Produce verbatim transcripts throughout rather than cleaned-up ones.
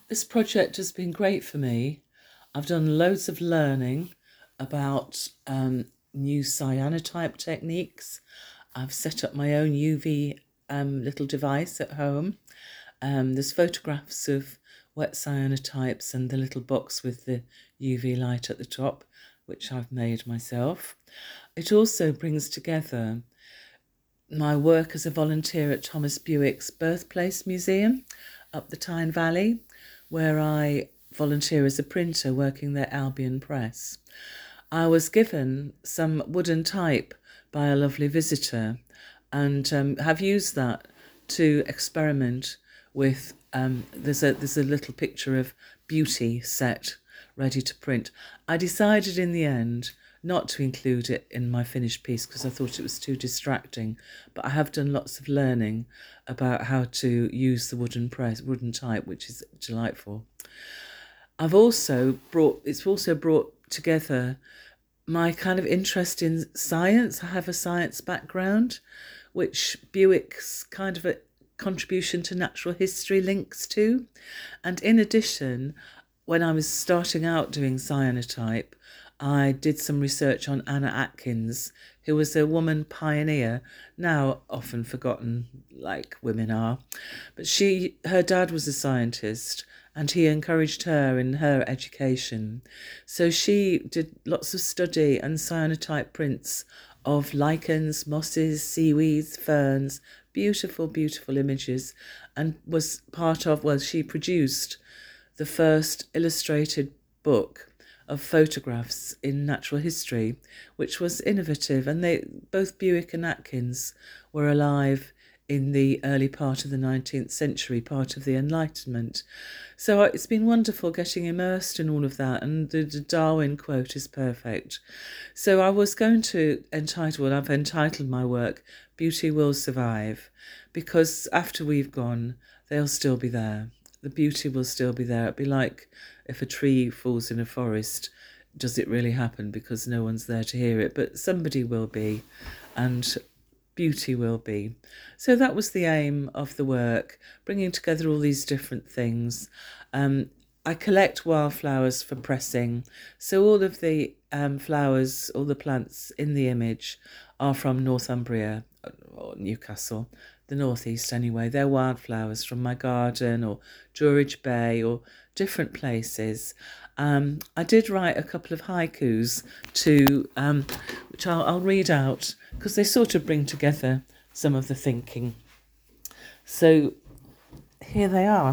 This project has been great for me. I've done loads of learning about um, new cyanotype techniques. I've set up my own U V um, little device at home. Um, there's photographs of wet cyanotypes and the little box with the U V light at the top, which I've made myself. It also brings together my work as a volunteer at Thomas Bewick's Birthplace Museum up the Tyne Valley, where I volunteer as a printer working their Albion Press. I was given some wooden type by a lovely visitor and um, have used that to experiment with. Um, there's a there's a little picture of Beauty set ready to print. I decided in the end not to include it in my finished piece because I thought it was too distracting, but I have done lots of learning about how to use the wooden press, wooden type, which is delightful. I've also brought, it's also brought together my kind of interest in science. I have a science background, which Bewick's kind of a contribution to natural history links to. And in addition, when I was starting out doing cyanotype, I did some research on Anna Atkins, who was a woman pioneer, now often forgotten like women are. But she, her dad was a scientist and he encouraged her in her education. So she did lots of study and cyanotype prints of lichens, mosses, seaweeds, ferns, beautiful, beautiful images, and was part of, well, she produced the first illustrated book of photographs in natural history, which was innovative. And they, both Bewick and Atkins, were alive in the early part of the nineteenth century, part of the Enlightenment. So it's been wonderful getting immersed in all of that, and the, the Darwin quote is perfect. So I was going to entitle, and I've entitled my work, Beauty Will Survive, because after we've gone, they'll still be there. The beauty will still be there. It'd be like if a tree falls in a forest, does it really happen because no one's there to hear it? But somebody will be, and beauty will be. So that was the aim of the work, bringing together all these different things. Um, I collect wildflowers for pressing. So all of the um, flowers, all the plants in the image are from Northumbria, or Newcastle, the northeast anyway. They're wildflowers from my garden or Druridge Bay or different places. Um, I did write a couple of haikus to, um, which I'll, I'll read out because they sort of bring together some of the thinking. So here they are.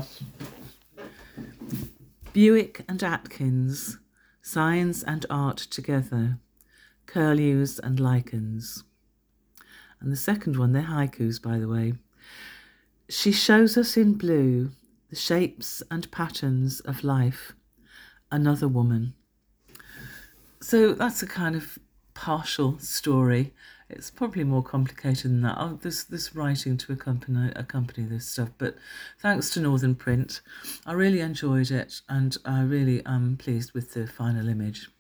Bewick and Atkins, science and art together, curlews and lichens. And the second one, they're haikus, by the way. She shows us in blue the shapes and patterns of life, another woman. So that's a kind of partial story. It's probably more complicated than that. Oh, there's this writing to accompany, accompany this stuff, but thanks to Northern Print, I really enjoyed it and I really am pleased with the final image.